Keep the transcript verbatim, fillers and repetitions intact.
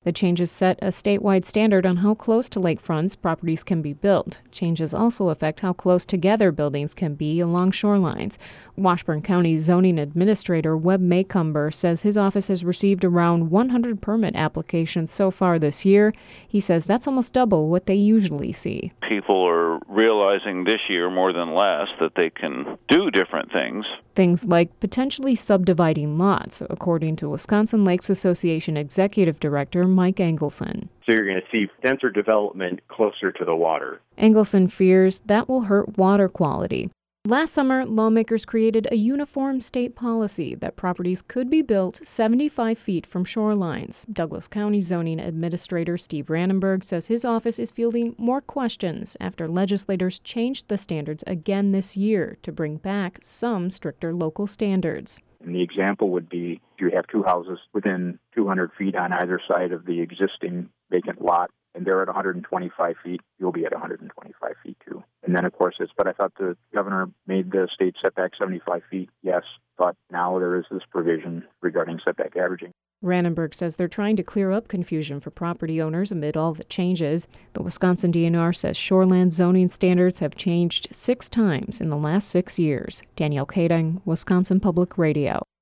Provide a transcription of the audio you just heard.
The changes set a statewide standard on how close to lakefronts properties can be built. Changes also affect how close together buildings can be along shorelines. Washburn County Zoning Administrator Webb Maycumber says his office has received around one hundred permit applications so far this year. He says that's almost double what they usually see. People are realizing this year more than last that they can do different things. Things like potentially subdividing lots, according to Wisconsin Lakes Association Executive Director Mike Engelson. So you're going to see denser development closer to the water. Engelson fears that will hurt water quality. Last summer, lawmakers created a uniform state policy that properties could be built seventy-five feet from shorelines. Douglas County Zoning Administrator Steve Rannenberg says his office is fielding more questions after legislators changed the standards again this year to bring back some stricter local standards. And the example would be if you have two houses within two hundred feet on either side of the existing vacant lot, and they're at one hundred twenty-five feet, you'll be at one hundred twenty-five feet too. And then, of course, it's, but I thought the governor made the state setback seventy-five feet, yes, but now there is this provision regarding setback averaging. Rannenberg says they're trying to clear up confusion for property owners amid all the changes. The Wisconsin D N R says shoreland zoning standards have changed six times in the last six years. Danielle Kading, Wisconsin Public Radio.